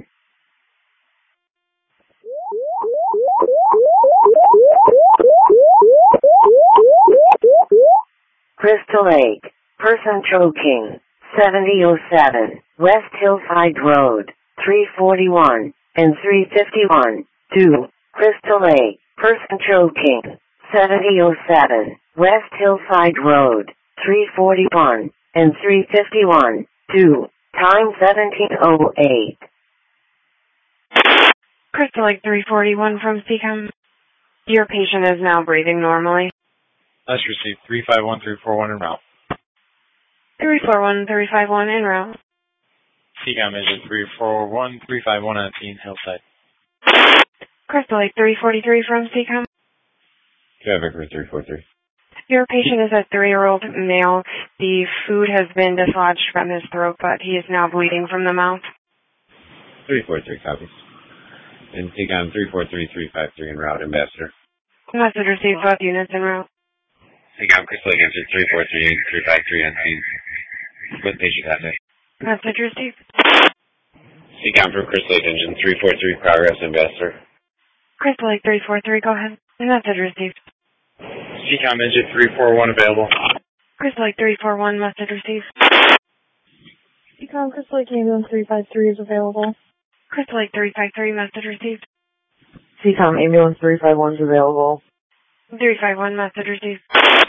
Crystal Lake, person choking, 7007, West Hillside Road, 341, and 351, 2, Crystal Lake, person choking, 7007, West Hillside Road, 341, and 351, 2, time 1708. Crystal Lake 341 from CCOM. Your patient is now breathing normally. Let's receive 351341 en route. 341, 351 en route. CCOM engine 341, 351 on scene, Hillside. Crystal Lake 343 from CCOM. Traffic for 343. Your patient is a 3-year-old male. The food has been dislodged from his throat, but he is now bleeding from the mouth. 343 copies. And CCOM 343353 en route, Ambassador. Message received, both units en route. CCOM Crystal Lake engine 343353 on scene. With patient contact. Message received. CCOM from Crystal Lake engine 343 progress, Ambassador. Crystal Lake 343, go ahead. Message received. CCOM engine 341 available. Crystal Lake 341, message received. CCOM Crystal Lake ambulance 353 is available. Crystal Lake 353, message received. CCOM ambulance 351 is available. 351, message received.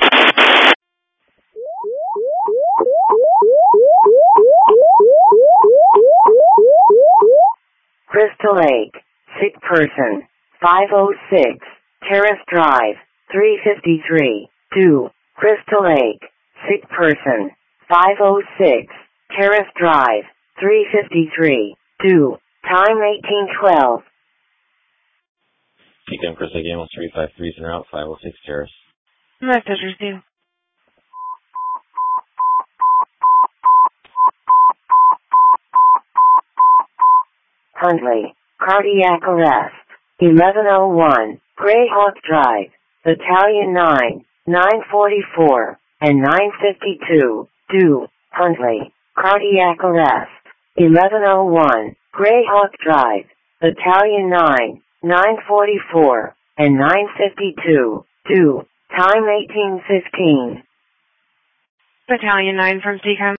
Crystal Lake, sick person, 506, Terrace Drive, 353, 2, Crystal Lake, sick person, 506, Terrace Drive, 353, 2, time 1812. CCOM Crystal Lake ambulance 353 is en route, 506 Terrace. Message received. Huntley, cardiac arrest, 1101, Greyhawk Drive, Battalion 9, 944, and 952, 2, Huntley, cardiac arrest, 1101, Greyhawk Drive, Battalion 9, 944, and 952, 2, time 1815. Battalion 9 from CCOM.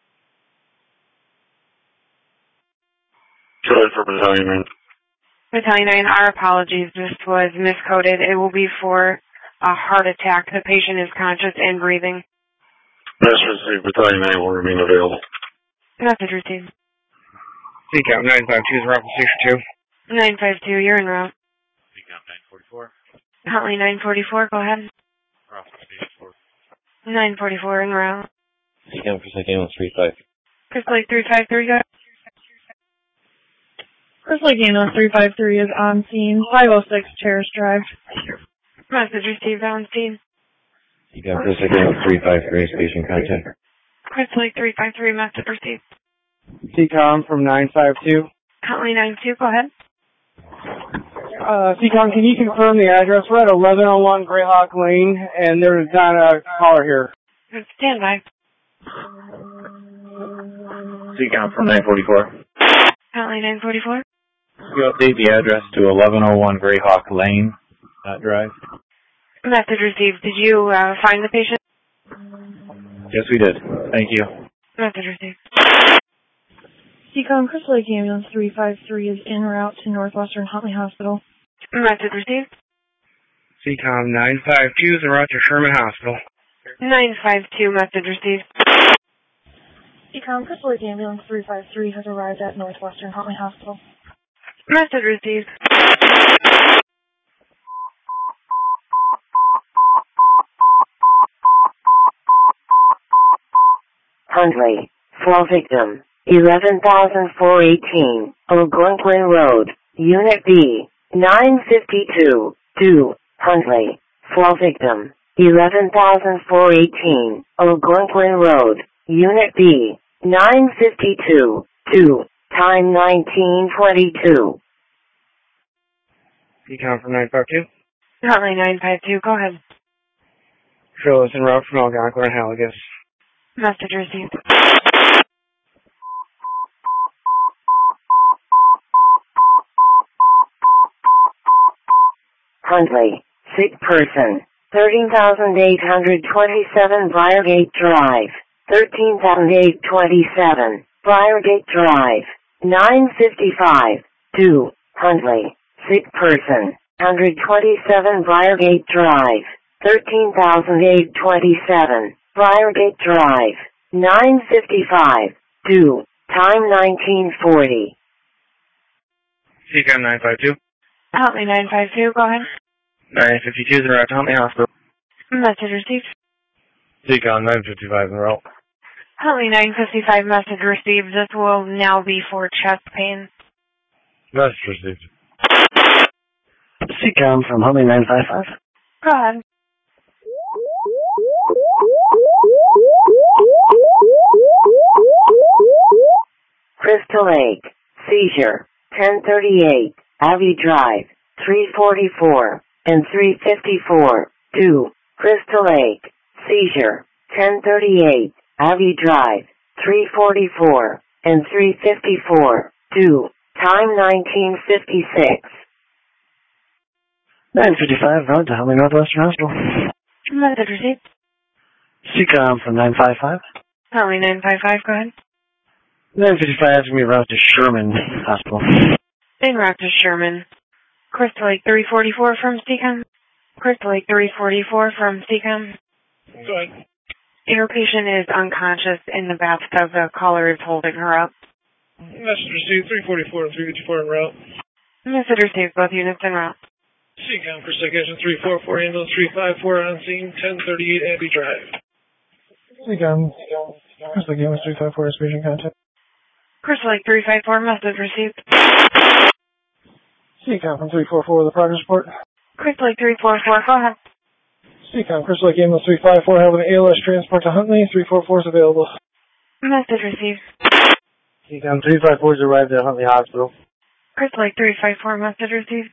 Charlie for Battalion 9. Battalion 9, our apologies. This was miscoded. It will be for a heart attack. The patient is conscious and breathing. Message received. Battalion 9 will remain available. Message received. CCOM 952 is route to Station 2. 952, you're en route. CCOM 944. Huntley 944, go ahead. Route to Station 4. 944 en route. CCOM Crystal Lake Ambulance 35. Crystal Lake 353, go ahead. Crystal Lake Ambulance 353 is on scene, 506 Terrace Drive. Message received on scene. CCOM Crystal Lake Ambulance 353, patient contact. Crystal Lake 353, message received. CCOM from 952. Huntley 92, go ahead. CCOM, can you confirm the address? We're at 1101 Greyhawk Lane, and there's not a caller here. Stand by. CCOM from 944. Huntley 944. You update the address to 1101 Greyhawk Lane, Drive? Message received. Did you find the patient? Yes, we did. Thank you. Message received. CCOM Crystal Lake Ambulance 353 is en route to Northwestern Huntley Hospital. Message received. CCOM 952 is en route to Sherman Hospital. 952, message received. CCOM Crystal Lake Ambulance 353 has arrived at Northwestern Huntley Hospital. Message received. Huntley, fall victim, 11,418, Algonquin Road, Unit B, 952, 2, Huntley, fall victim, 11,418, Algonquin Road, Unit B, 952, 2, time 1922. CCOM from 952. Huntley 952, go ahead. Show us en route from Algonquin and Haligus. Message received. Huntley, sick person, 13,827 Briargate Drive, 13,827 Briargate Drive, 955, 2, Huntley, sick person, 127 Briargate Drive, 13,827 Briargate Drive, 955, 2, time 1940. CCOM 952. Huntley 952, go ahead. 952 is en route to Huntley Hospital. Message received. CCOM 955 en route. Huntley 955, message received. This will now be for chest pain. Message received. CCOM from Huntley 955. Go ahead. Crystal Lake, seizure, 1038, Abbey Drive, 344, and 354, 2, Crystal Lake, seizure, 1038, Abbey Drive, 344, and 354, 2, time 1956. 955, route to Huntley Northwestern Hospital. Message received. CCOM from 955. Huntley 955, go ahead. 955 is going to be route to Sherman Hospital. En route to Sherman. Crystal Lake 344 from CCOM. Crystal Lake 344 from CCOM. Go ahead. Your patient is unconscious in the bathtub. The caller is holding her up. Message received 344 and 354 en route. Message received, both units en route. CCOM Crystal Lake Engine 344, ambulance 354 on scene, 1038 Abbey Drive. CCOM Crystal Lake Ambulance 354 is patient contact. Crystal Lake 354, message received. CCOM from 344 with a progress report. Crystal Lake 344, go ahead. CCOM Crystal Lake Ambulance 354 have an ALS transport to Huntley. 344 is available. Message received. CCOM 354 has arrived at Huntley Hospital. Crystal Lake 354, message received.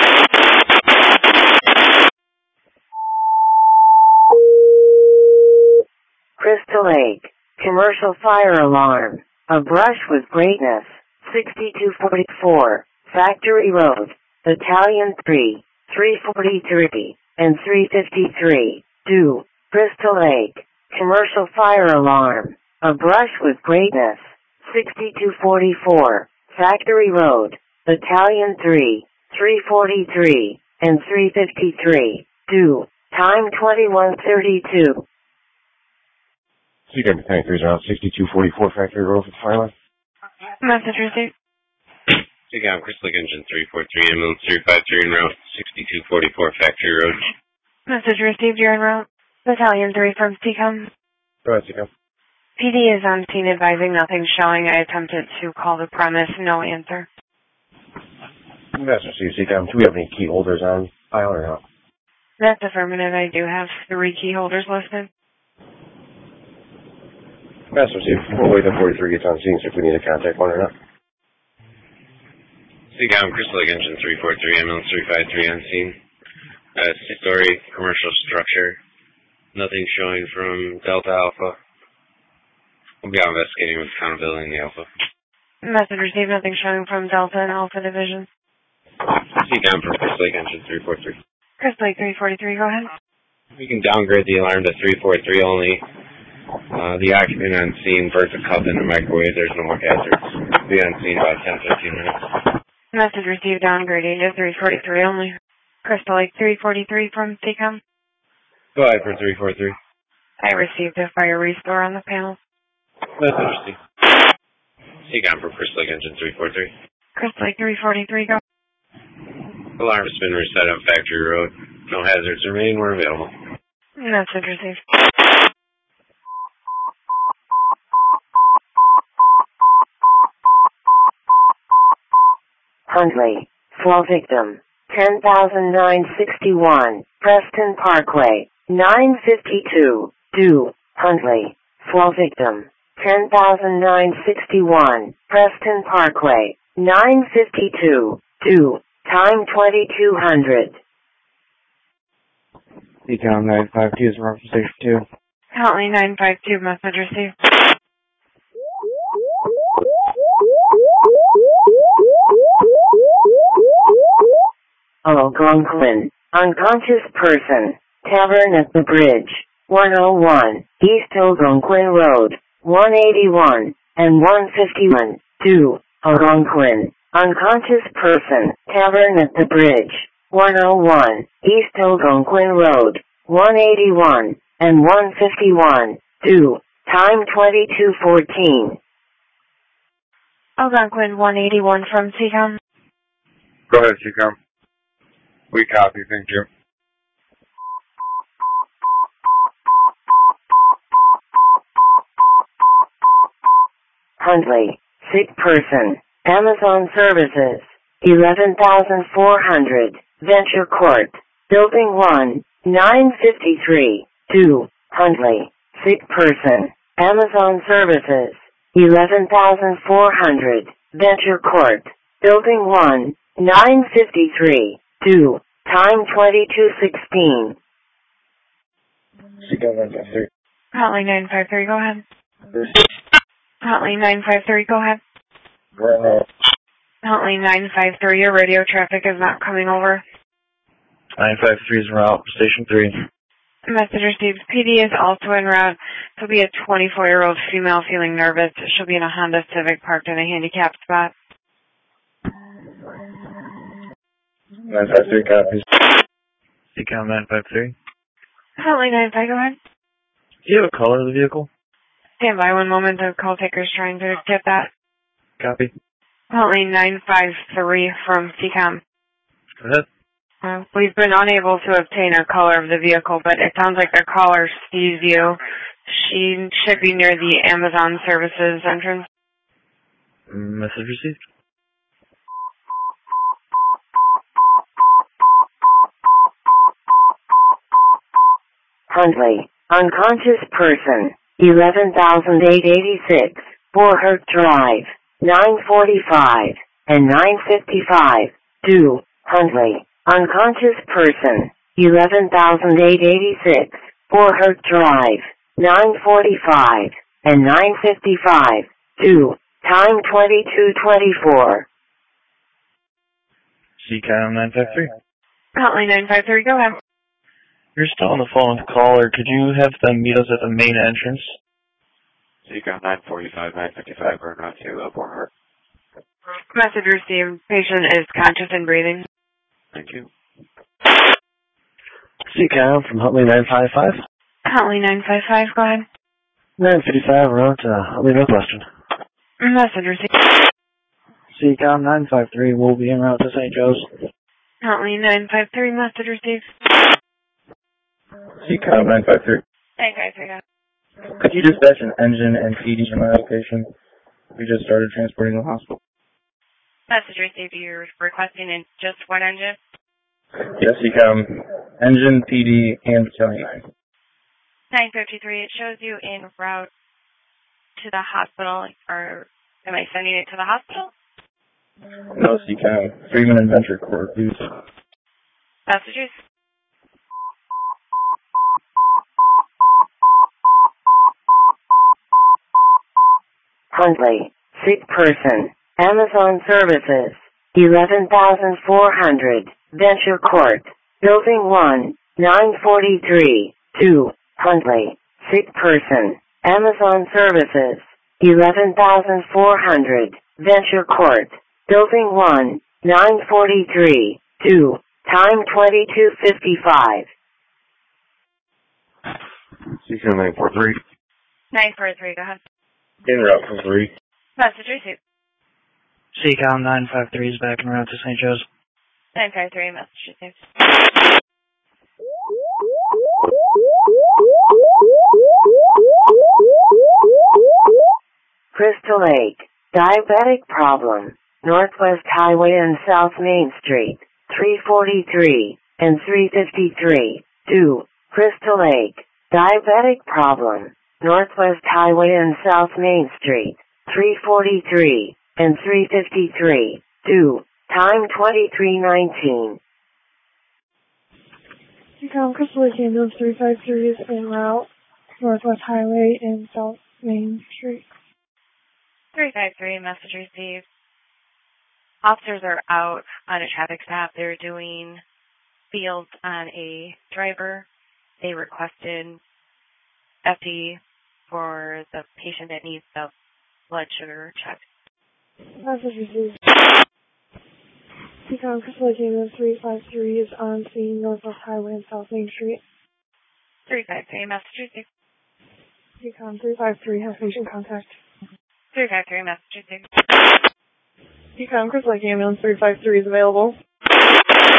Crystal Lake, commercial fire alarm, a brush with greatness, 6244, Factory Road, Battalion 3, 343, and 353, 2, Crystal Lake, commercial fire alarm, a brush with greatness, 6244, Factory Road, Battalion 3, 343, and 353, 2, time 2132. CCOM Battalion 3 is around 6244 Factory Road for the fire line. Message received. CCOM, Crystal Lake Engine 343, ambulance 353 en route 6244 Factory Road. Message received, you're en route. Battalion 3 from CCOM. Go ahead, CCOM. PD is on scene advising nothing showing. I attempted to call the premise, no answer. That's received, CCOM. Do we have any key holders on file or not? That's affirmative. I do have 3 key holders listed. That's received. We'll wait until 43 gets on scene, see if we need to contact one or not. CCOM, Crystal Lake Engine 343, ambulance 353 on scene. 6-story commercial structure. Nothing showing from Delta Alpha. We'll be out investigating with accountability in the Alpha. Message received, nothing showing from Delta and Alpha Division. CCOM for Crystal Lake Engine 343. Crystal Lake 343, go ahead. We can downgrade the alarm to 343 only. The occupant on scene burnt a cup in the microwave. There's no more hazards. Be on scene about 10-15 minutes. Message received, downgrading to 343 only. Crystal Lake 343 from CCOM. Go ahead for 343. I received a fire restore on the panel. Message received. CCOM for Crystal Lake Engine 343. Crystal Lake 343, go. Alarm's been reset on Factory Road. No hazards remain. We're available. Message received. Huntley, flow victim, 10,961, Preston Parkway, 952, due, Huntley, flow victim, 10,961, Preston Parkway, 952, due, time 2200. CCOM 952 is from Station 2. Huntley 952, message received. Algonquin, unconscious person, tavern at the bridge, 101, East Algonquin Road, 181, and 151, 2, Algonquin, unconscious person, tavern at the bridge, 101, East Algonquin Road, 181, and 151, 2, time 2214. Algonquin 181 from CCOM. Go ahead, CCOM. We copy, thank you. Huntley, sick person, Amazon Services, 11,400, Venture Court, Building 1, 953, 2, Huntley, sick person, Amazon Services, 11,400, Venture Court, Building 1, 953, 2, time 2216. CCOM 953. Huntley 953, go ahead. Huntley 953, go ahead. Huntley 953, your radio traffic is not coming over. 953 is en route, Station 3. Message received. PD is also en route. There'll be a 24-year-old female feeling nervous. She'll be in a Honda Civic parked in a handicapped spot. 953 copies. CCOM 953. Huntley 953, go ahead. Do you have a color of the vehicle? Stand by one moment. The call taker's trying to get that. Copy. Huntley 953 from CCOM. Go ahead. We've been unable to obtain a color of the vehicle, but it sounds like the caller sees you. She should be near the Amazon Services entrance. Message received. Huntley, unconscious person, 11,886, Borhert Drive, 945, and 955, due, Huntley, unconscious person, 11,886, Borhert Drive, 945, and 955, due, time 2224. CCOM 953. Huntley 953, go ahead. You're still on the phone with the caller. Could you have them meet us at the main entrance? CCOM 945, 955, we're not to Borhart. Message received. Patient is conscious and breathing. Thank you. CCOM from Huntley 955. Huntley 955, go ahead. 955, we're on to Huntley Northwestern. Message received. CCOM 953 will be en route to St. Joe's. Huntley 953, message received. CCOM 953. 953, yeah. Could you dispatch an engine and PD to my location? We just started transporting the hospital. Message received. You're requesting in just one engine? Yes, CCOM. Engine, PD, and battalion 9. 953, it shows you en route to the hospital, or am I sending it to the hospital? No, CCOM. Freeman Adventure Corps, please. Messages? Huntley, sick person, Amazon Services, 11,400, Venture Court, Building 1, 943, 2, Huntley, sick person, Amazon Services, 11,400, Venture Court, Building 1, 943, 2, time 22:55. CCOM 943. 943, go ahead. En route for 3. Message received. CCOM 953 is back en route to St. Joe's. 953, message received. Crystal Lake, diabetic problem, Northwest Highway and South Main Street, 343 and 353, 2, Crystal Lake, diabetic problem, Northwest Highway and South Main Street, 343 and 353, 2, time 23:19. CCOM Crystal Lake Ambulance 353 is en route, Northwest Highway and South Main Street. 353, message received. Officers are out on a traffic stop. They're doing fields on a driver. They requested FD for the patient that needs the blood sugar check. Message received. CCOM Crystal Lake Ambulance 353 is on scene, Northwest Highway and South Main Street. 353, message received. CCOM 353 has patient contact. 353, message received. CCOM Crystal Lake Ambulance 353 is available.